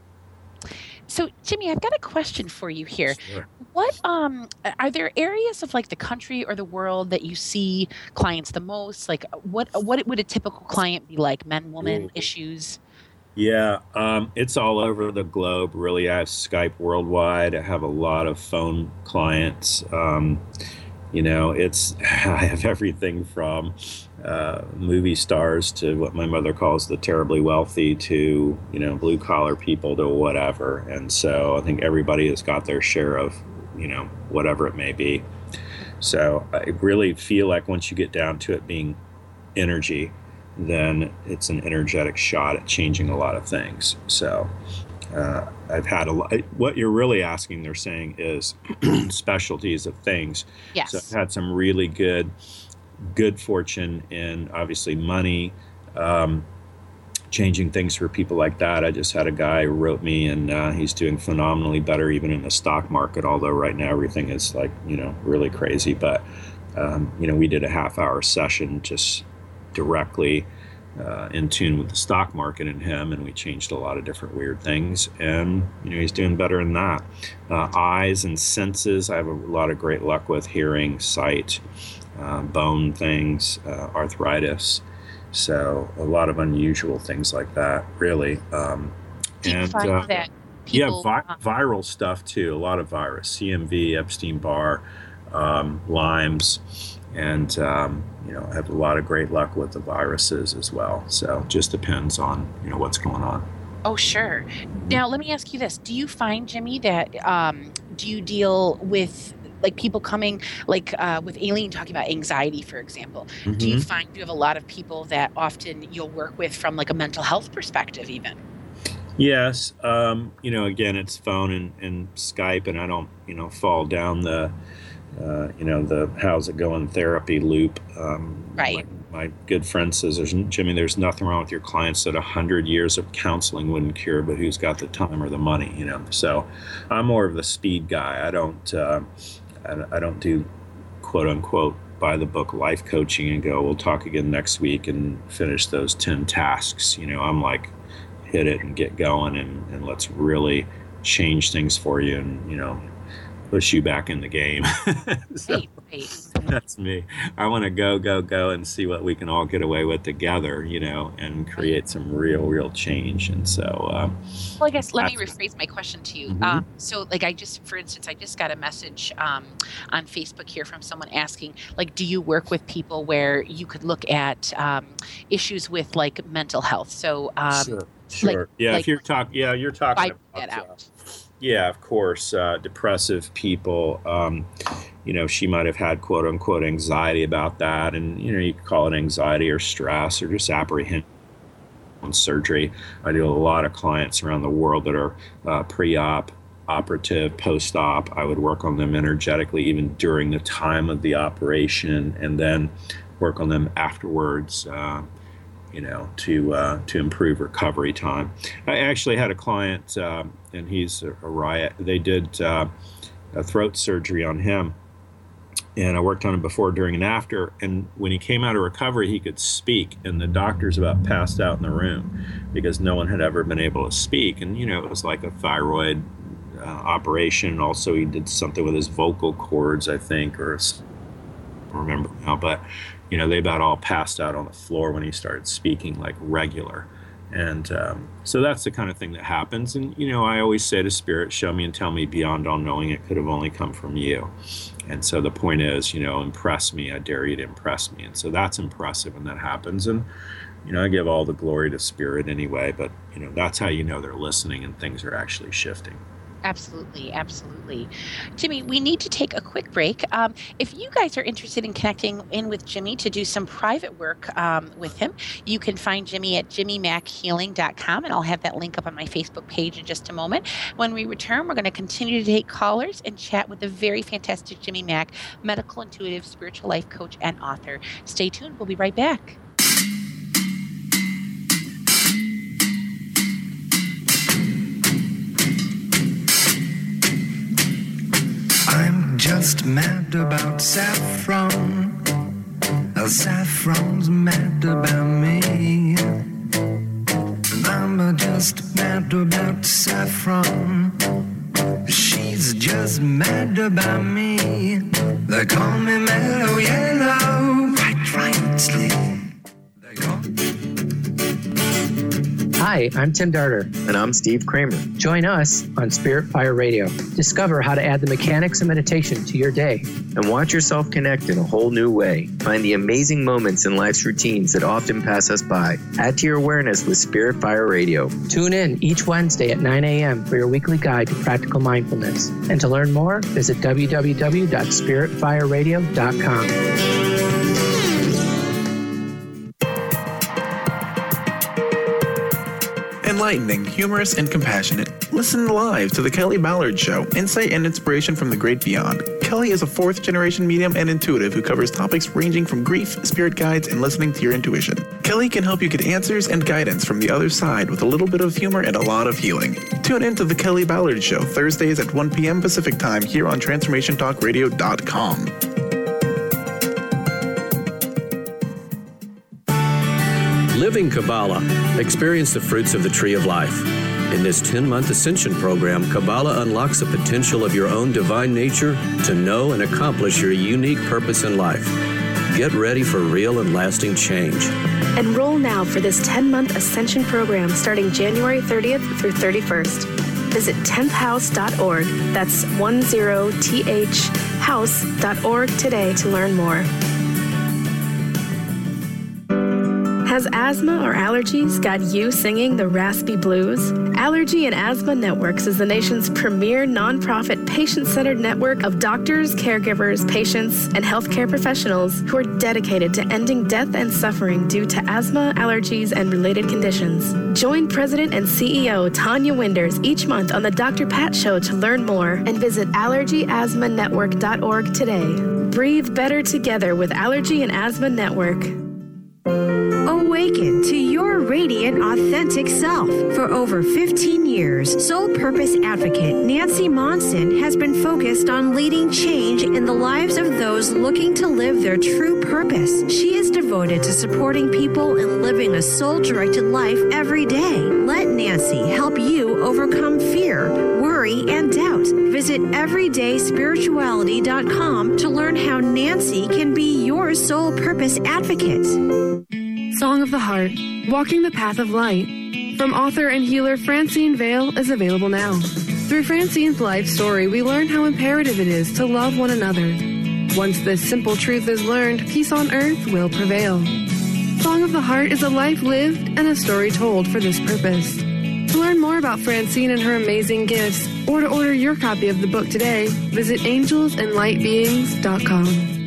So, Jimmy, I've got a question for you here. Sure. What um are there areas of like the country or the world that you see clients the most? Like, what what would a typical client be like? Men, woman, Ooh. issues? Yeah, um, it's all over the globe. Really, I have Skype worldwide. I have a lot of phone clients. Um, you know, it's I have everything from uh, movie stars to what my mother calls the terribly wealthy to, you know, blue collar people to whatever. And so I think everybody has got their share of, you know, whatever it may be. So I really feel like once you get down to it being energy, then it's an energetic shot at changing a lot of things. So uh, I've had a lot. What you're really asking, they're saying, is specialties of things. Yes. So I've had some really good, good fortune in obviously money, um, changing things for people like that. I just had a guy who wrote me, and uh, he's doing phenomenally better even in the stock market, although right now everything is like, you know, really crazy. But, um, you know, we did a half hour session just directly uh, in tune with the stock market and him, and we changed a lot of different weird things. And, you know, he's doing better in that. Uh, eyes and senses, I have a lot of great luck with hearing, sight, uh, bone things, uh, arthritis. So a lot of unusual things like that, really. Um, Do you and find uh, that yeah, people, vi- viral stuff too. A lot of virus, C M V, Epstein-Barr, um, Lyme's, and um, you know, I have a lot of great luck with the viruses as well. So it just depends on, you know, what's going on. Oh, sure. Now, let me ask you this: do you find, Jimmy, that um, do you deal with like people coming, like uh, with Aileen talking about anxiety, for example? Mm-hmm. Do you find you have a lot of people that often you'll work with from like a mental health perspective, even? Yes. Um, you know, again, it's phone and, and Skype, and I don't, you know, fall down the, uh, you know, the how's it going therapy loop. Um, right. Like, my good friend says, "There's Jimmy, there's nothing wrong with your clients that a hundred years of counseling wouldn't cure, but who's got the time or the money?" You know. So I'm more of the speed guy. I don't uh, I, I don't do quote unquote by the book life coaching and go, we'll talk again next week and finish those ten tasks. You know, I'm like, hit it and get going, and, and let's really change things for you, and you know, push you back in the game. So, right, right. That's me. I want to go, go, go and see what we can all get away with together, you know, and create some real, real change. And so, uh, well, I guess let me rephrase my question to you. Mm-hmm. Um, so, like, I just, for instance, I just got a message um, on Facebook here from someone asking, like, do you work with people where you could look at um, issues with like mental health? So, um, sure, sure, like, yeah. like, if you're talking, yeah, you're talking about that out. Uh, Yeah, of course. Uh, depressive people, um, you know, she might have had quote unquote anxiety about that. And, you know, you could call it anxiety or stress or just apprehension on surgery. I do a lot of clients around the world that are uh, pre-op, operative, post-op. I would work on them energetically even during the time of the operation, and then work on them afterwards. Uh, you know, to uh, to improve recovery time. I actually had a client, uh, and he's a, a riot. They did uh, a throat surgery on him, and I worked on him before, during, and after. And when he came out of recovery, he could speak, and the doctors about passed out in the room because no one had ever been able to speak. And, you know, it was like a thyroid uh, operation. Also, he did something with his vocal cords, I think, or I don't remember now, but you know, they about all passed out on the floor when he started speaking like regular. And um, so that's the kind of thing that happens. And, you know, I always say to Spirit, show me and tell me beyond all knowing, it could have only come from you. And so the point is, you know, impress me. I dare you to impress me. And so that's impressive when that happens. And, you know, I give all the glory to Spirit anyway, but, you know, that's how you know they're listening and things are actually shifting. Absolutely, absolutely. Jimmy, we need to take a quick break. Um, if you guys are interested in connecting in with Jimmy to do some private work um, with him, you can find Jimmy at jimmy mack healing dot com, and I'll have that link up on my Facebook page in just a moment. When we return, we're going to continue to take callers and chat with the very fantastic Jimmy Mack, medical, intuitive, spiritual life coach, and author. Stay tuned. We'll be right back. I'm just mad about saffron. Uh, saffron's mad about me. I'm just mad about saffron. She's just mad about me. They call me mellow yellow, quite rightly. They call me. Hi, I'm Tim Darter. And I'm Steve Kramer. Join us on Spirit Fire Radio. Discover how to add the mechanics of meditation to your day. And watch yourself connect in a whole new way. Find the amazing moments in life's routines that often pass us by. Add to your awareness with Spirit Fire Radio. Tune in each Wednesday at nine a.m. for your weekly guide to practical mindfulness. And to learn more, visit w w w dot spirit fire radio dot com. Enlightening, humorous, and compassionate. Listen live to The Kelly Ballard Show, insight and inspiration from the great beyond. Kelly is a fourth-generation medium and intuitive who covers topics ranging from grief, spirit guides, and listening to your intuition. Kelly can help you get answers and guidance from the other side with a little bit of humor and a lot of healing. Tune in to The Kelly Ballard Show, Thursdays at one p.m. Pacific Time here on transformation talk radio dot com. Living Kabbalah. Experience the fruits of the tree of life. In this ten-month Ascension program, Kabbalah unlocks the potential of your own divine nature to know and accomplish your unique purpose in life. Get ready for real and lasting change. Enroll now for this ten-month Ascension program starting January thirtieth through thirty-first. Visit tenth house dot org. That's ten T H house dot org today to learn more. Has asthma or allergies got you singing the raspy blues? Allergy and Asthma Networks is the nation's premier nonprofit patient-centered network of doctors, caregivers, patients, and healthcare professionals who are dedicated to ending death and suffering due to asthma, allergies, and related conditions. Join President and C E O Tanya Winders each month on the Doctor Pat Show to learn more and visit allergy asthma network dot org today. Breathe better together with Allergy and Asthma Network. Awaken to your radiant, authentic self. For over fifteen years, Soul Purpose Advocate Nancy Monson has been focused on leading change in the lives of those looking to live their true purpose. She is devoted to supporting people in living a soul-directed life every day. Let Nancy help you overcome fear, worry, and doubt. Visit everyday spirituality dot com to learn how Nancy can be your soul purpose advocate. Song of the Heart, Walking the Path of Light, from author and healer Francine Vale is available now. Through Francine's life story, we learn how imperative it is to love one another. Once this simple truth is learned, peace on earth will prevail. Song of the Heart is a life lived and a story told for this purpose. To learn more about Francine and her amazing gifts, or to order your copy of the book today, visit angels and light beings dot com.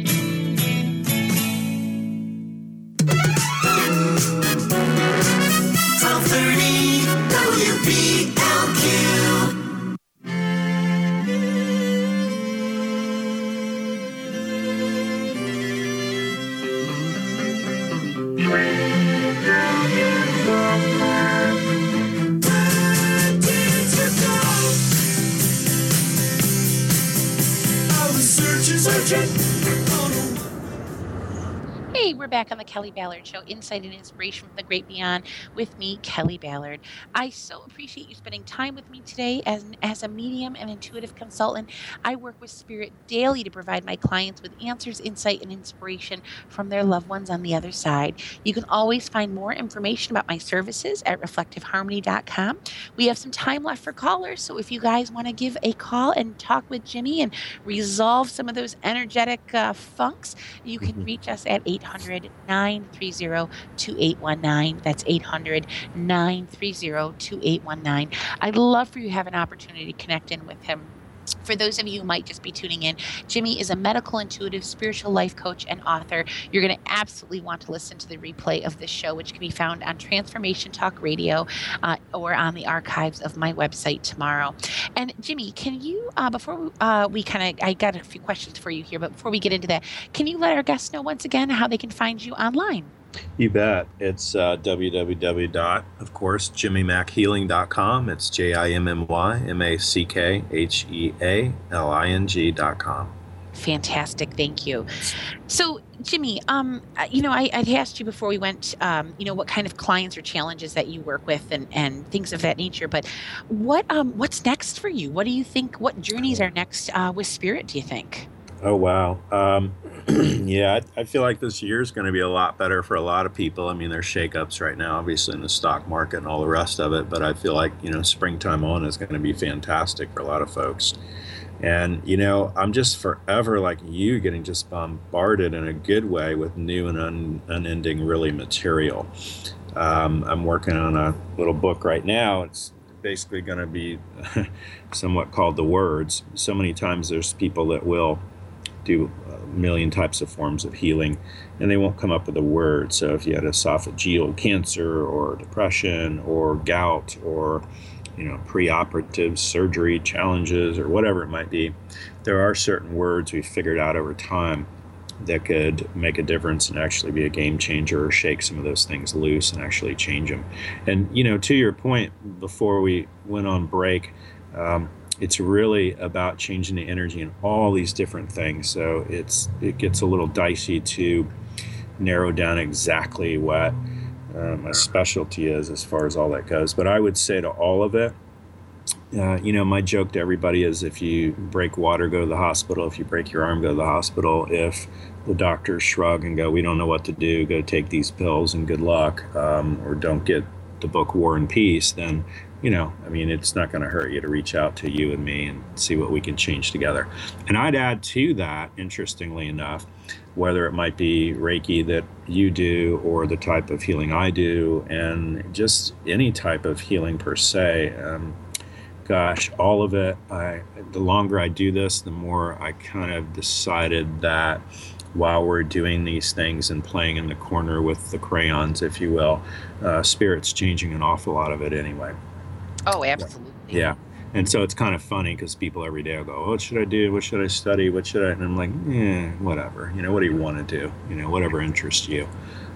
Hey, we're back on the Kelly Ballard Show, Insight and Inspiration from the Great Beyond, with me, Kelly Ballard. I so appreciate you spending time with me today. As, an, as a medium and intuitive consultant, I work with Spirit daily to provide my clients with answers, insight, and inspiration from their loved ones on the other side. You can always find more information about my services at reflective harmony dot com. We have some time left for callers, so if you guys want to give a call and talk with Jimmy and resolve some of those energetic uh, funks, you can reach us at eight hundred, nine three zero, two eight one nine. That's eight hundred, nine three zero, two eight one nine. I'd love for you to have an opportunity to connect in with him. For those of you who might just be tuning in, Jimmy is a medical, intuitive, spiritual life coach and author. You're going to absolutely want to listen to the replay of this show, which can be found on Transformation Talk Radio uh, or on the archives of my website tomorrow. And Jimmy, can you, uh, before we, uh, we kind of, I got a few questions for you here, but before we get into that, can you let our guests know once again how they can find you online? You bet. It's uh, w w w dot, of course, jimmy mack healing dot com. It's J I M M Y M A C K H E A L I N G dot com. Fantastic. Thank you. So, Jimmy, um, you know, I, I'd asked you before we went, um, you know, what kind of clients or challenges that you work with and, and things of that nature. But what um, what's next for you? What do you think? What journeys are next uh, with Spirit, do you think? Oh, wow. Um, yeah, I, I feel like this year is going to be a lot better for a lot of people. I mean, there's shakeups right now, obviously, in the stock market and all the rest of it. But I feel like, you know, springtime on is going to be fantastic for a lot of folks. And, you know, I'm just forever like you getting just bombarded in a good way with new and un, unending, really material. Um, I'm working on a little book right now. It's basically going to be somewhat called The Words. So many times there's people that will do a million types of forms of healing, and they won't come up with a word. So if you had esophageal cancer or depression or gout or, you know, preoperative surgery challenges or whatever it might be, there are certain words we've figured out over time that could make a difference and actually be a game changer or shake some of those things loose and actually change them. And, you know, to your point, before we went on break, um, it's really about changing the energy in all these different things. So it's it gets a little dicey to narrow down exactly what uh, my specialty is as far as all that goes. But I would say to all of it, uh, you know, my joke to everybody is if you break water, go to the hospital. If you break your arm, go to the hospital. If the doctors shrug and go, we don't know what to do, go take these pills and good luck, um, or don't get the book War and Peace, then, you know, I mean, it's not going to hurt you to reach out to you and me and see what we can change together. And I'd add to that, interestingly enough, whether it might be Reiki that you do or the type of healing I do, and just any type of healing per se. Um, gosh, all of it. I, the longer I do this, the more I kind of decided that while we're doing these things and playing in the corner with the crayons, if you will, uh, Spirit's changing an awful lot of it anyway. Oh, absolutely. Yeah. And so it's kind of funny because people every day will go, what should I do? What should I study? What should I? And I'm like, eh, whatever. You know, what do you want to do? You know, whatever interests you.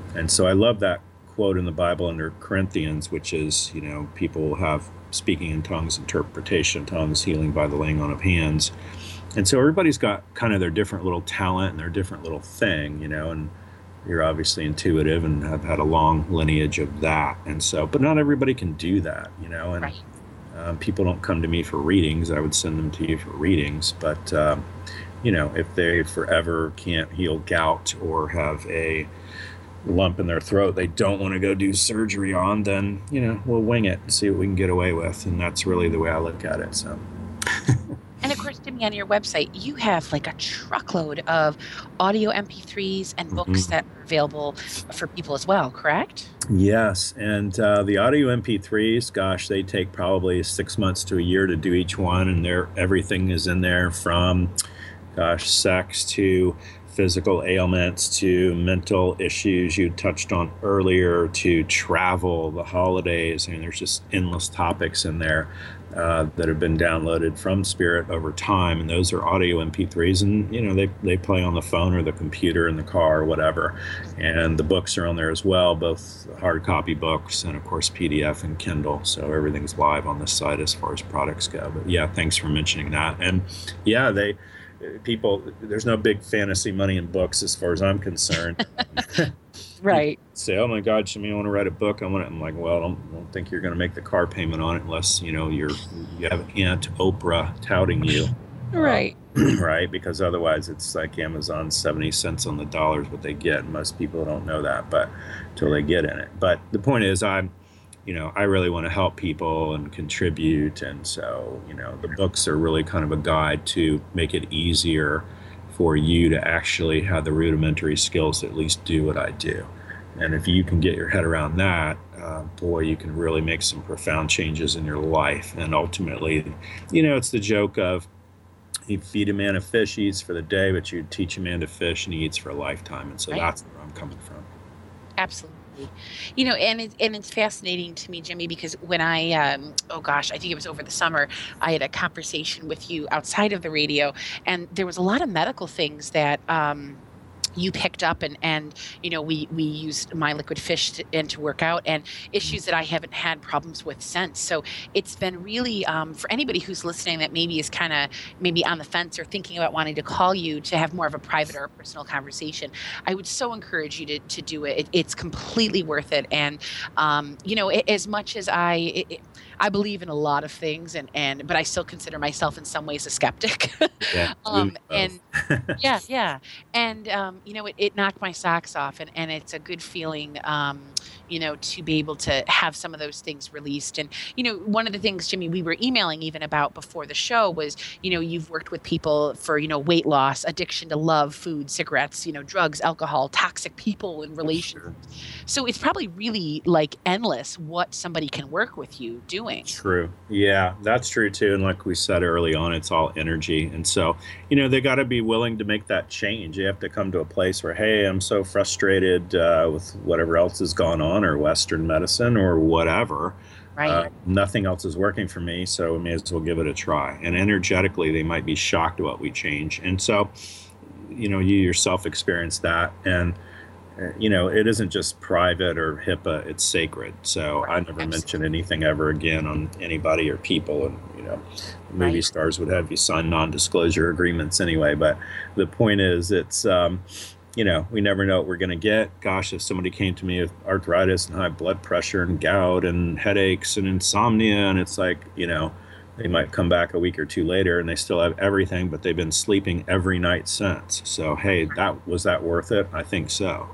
and so I love that quote in the Bible under Corinthians, which is, you know, people have speaking in tongues, interpretation of tongues, healing by the laying on of hands. And so everybody's got kind of their different little talent and their different little thing, you know, and you're obviously intuitive and have had a long lineage of that. And so, but not everybody can do that, you know, and right. um, people don't come to me for readings. I would send them to you for readings. But, um, you know, if they forever can't heal gout or have a lump in their throat they don't want to go do surgery on, then, you know, we'll wing it and see what we can get away with. And that's really the way I look at it. So. And of course, Jimmy, on your website, you have like a truckload of audio M P threes and books mm-hmm. that are available for people as well, correct? Yes. And uh, the audio M P threes, gosh, they take probably six months to a year to do each one. And they're, everything is in there from, gosh, sex to physical ailments to mental issues you touched on earlier to travel, the holidays. I mean, there's just endless topics in there uh, that have been downloaded from Spirit over time. And those are audio M P threes. And, you know, they, they play on the phone or the computer in the car or whatever. And the books are on there as well, both hard copy books and, of course, P D F and Kindle. So everything's live on this site as far as products go. But, yeah, thanks for mentioning that. And, yeah, they... people, there's no big fantasy money in books as far as I'm concerned. Right. Say, oh my God, Jimmy, I want to write a book. I want it. I'm like, well, I don't, don't think you're going to make the car payment on it unless, you know, you're, you have Aunt Oprah touting you. Right. Uh, right. Because otherwise it's like Amazon seventy cents on the dollar is what they get. Most people don't know that, but until they get in it. But the point is, I'm, you know, I really want to help people and contribute. And so, you know, the books are really kind of a guide to make it easier for you to actually have the rudimentary skills to at least do what I do. And if you can get your head around that, uh, boy, you can really make some profound changes in your life. And ultimately, you know, it's the joke of you feed a man a fish, he eats for the day, but you teach a man to fish and he eats for a lifetime. And so right. That's where I'm coming from. Absolutely. You know, and it, and it's fascinating to me, Jimmy, because when I, um, oh gosh, I think it was over the summer, I had a conversation with you outside of the radio, and there was a lot of medical things that um, you picked up, and, and you know, we, we used My Liquid Fish to, and to work out, and issues that I haven't had problems with since. So it's been really, um, for anybody who's listening that maybe is kind of maybe on the fence or thinking about wanting to call you to have more of a private or a personal conversation, I would so encourage you to, to do it. it. It's completely worth it. And, um, you know, it, as much as I... It, I believe in a lot of things, and, and but I still consider myself in some ways a skeptic. Yeah, um, and yeah, yeah, and um, you know, it, it knocked my socks off, and, and it's a good feeling, um, you know, to be able to have some of those things released. And you know, one of the things, Jimmy, we were emailing even about before the show was, you know, you've worked with people for, you know, weight loss, addiction to love, food, cigarettes, you know, drugs, alcohol, toxic people, and relationships. Sure. So it's probably really like endless what somebody can work with you doing. True. Yeah, that's true too. And like we said early on, it's all energy. And so, you know, they got to be willing to make that change. You have to come to a place where, hey, I'm so frustrated uh, with whatever else has gone on, or Western medicine or whatever. Right. Uh, nothing else is working for me, so we may as well give it a try. And energetically, they might be shocked at what we change. And so, you know, you yourself experience that. And you know, it isn't just private or HIPAA, it's sacred. So right. I never Absolutely. mention anything ever again on anybody or people. And, you know, movie right. stars would have you sign non-disclosure agreements anyway. But the point is, it's, um, you know, we never know what we're going to get. Gosh, if somebody came to me with arthritis and high blood pressure and gout and headaches and insomnia, and it's like, you know, they might come back a week or two later and they still have everything, but they've been sleeping every night since. So, hey, that was that worth it? I think so.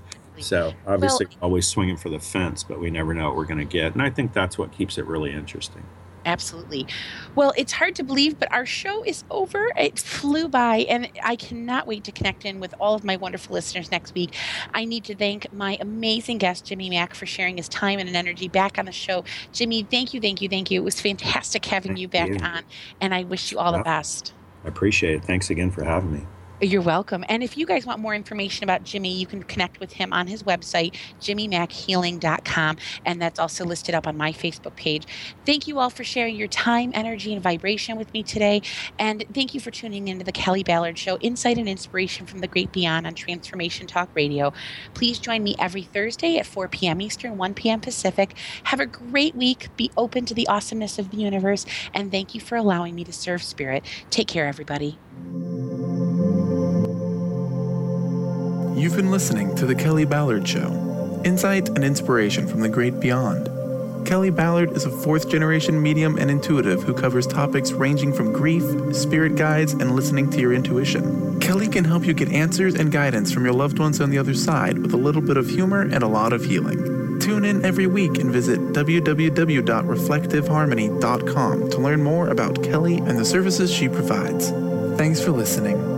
So, obviously, well, always swinging for the fence, but we never know what we're going to get. And I think that's what keeps it really interesting. Absolutely. Well, it's hard to believe, but our show is over. It flew by, and I cannot wait to connect in with all of my wonderful listeners next week. I need to thank my amazing guest, Jimmy Mack, for sharing his time and energy back on the show. Jimmy, thank you, thank you, thank you. It was fantastic having thank you back you. on, and I wish you all the best. I appreciate it. Thanks again for having me. You're welcome. And if you guys want more information about Jimmy, you can connect with him on his website, jimmy mack healing dot com, and that's also listed up on my Facebook page. Thank you all for sharing your time, energy, and vibration with me today. And thank you for tuning into the Kelly Ballard Show, Insight and Inspiration from the Great Beyond on Transformation Talk Radio. Please join me every Thursday at four p.m. Eastern, one p.m. Pacific. Have a great week. Be open to the awesomeness of the universe. And thank you for allowing me to serve spirit. Take care, everybody. You've been listening to The Kelly Ballard Show, Insight and Inspiration from the Great Beyond. Kelly Ballard is a fourth-generation medium and intuitive who covers topics ranging from grief, spirit guides, and listening to your intuition. Kelly can help you get answers and guidance from your loved ones on the other side with a little bit of humor and a lot of healing. Tune in every week and visit w w w dot reflective harmony dot com to learn more about Kelly and the services she provides. Thanks for listening.